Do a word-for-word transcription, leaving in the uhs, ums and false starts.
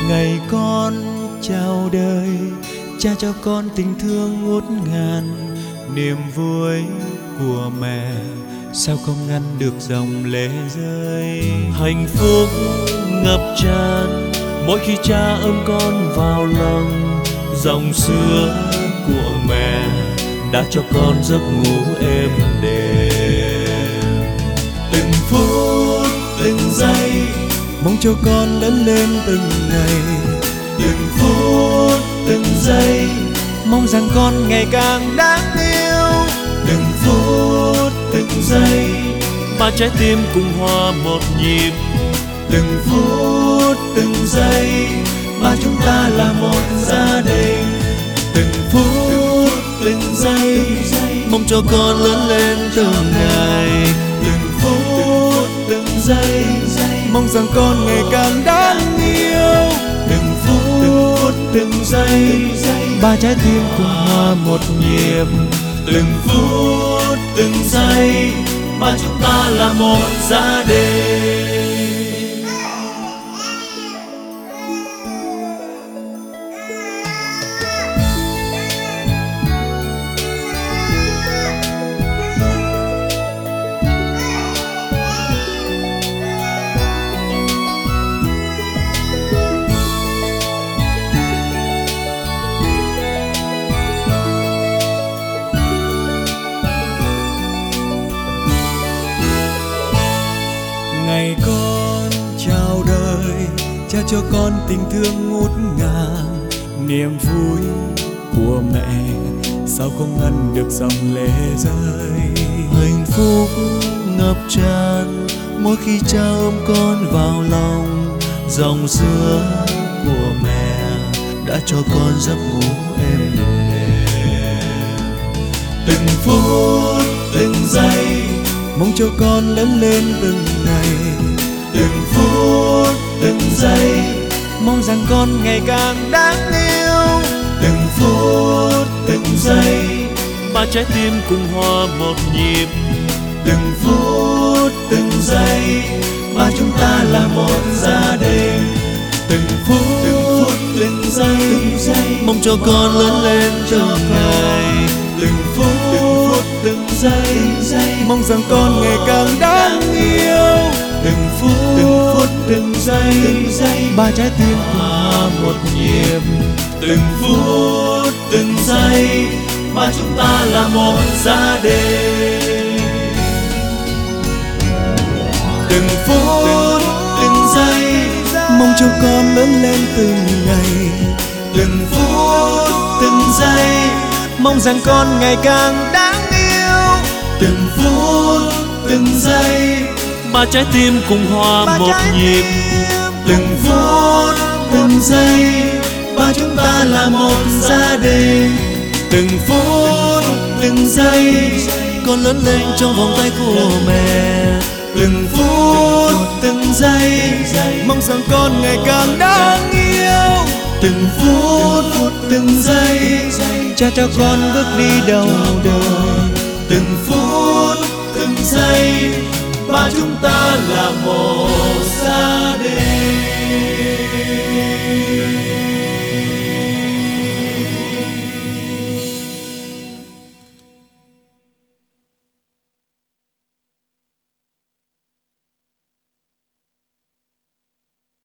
Ngày con chào đời, cha cho con tình thương ngút ngàn. Niềm vui của mẹ sao không ngăn được dòng lệ rơi. Hạnh phúc ngập tràn mỗi khi cha ôm con vào lòng. Dòng sữa của mẹ đã cho con giấc ngủ êm đềm. Từng phút từng giây mong cho con lớn lên từng ngày. Từng phút từng giây mong rằng con ngày càng đáng yêu. Từng phút từng giây ba trái tim cùng hòa một nhịp. Từng phút từng giây ba chúng ta là một gia đình. Từng phút từng giây mong cho con lớn lên từng ngày. Từng phút từng giây mong rằng con ngày càng đáng yêu. Từng phút từng giây ba trái tim cùng hòa một nhịp. Từng phút từng giây ba chúng ta là một gia đình. Ngày con chào đời, cha cho con tình thương ngút ngàn. Niềm vui của mẹ sao không ngăn được dòng lệ rơi. Hạnh phúc ngập tràn mỗi khi cha ôm con vào lòng. Dòng sữa của mẹ đã cho con giấc ngủ êm đềm. Từng phút từng giây mong cho con lớn lên từng ngày. Từng phút từng giây mong rằng con ngày càng đáng yêu. Từng phút từng giây ba trái tim cùng hòa một nhịp. Từng phút từng giây ba chúng ta là một gia đình. Từng phút từng giây mong cho con lớn lên từng ngày. Từng phút từng giây mong rằng con ngày càng đáng yêu. Từng phút từng giây ba trái tim hòa một nhịp. Từng phút từng giây ba chúng ta là một gia đình. Từng phút từng giây mong cho con lớn lên từng ngày. Từng phút từng giây mong rằng con ngày càng đáng yêu. Từng phút từng giây ba trái tim cùng hòa một nhịp. Từng phút từng giây ba chúng ta là một gia đình. Từng phút từng giây con lớn lên trong vòng tay của mẹ. Từng phút từng giây mong rằng con ngày càng đáng yêu. Từng phút từng giây cha cho con bước đi đầu đời. Từng phút từng giây ba chúng ta là một gia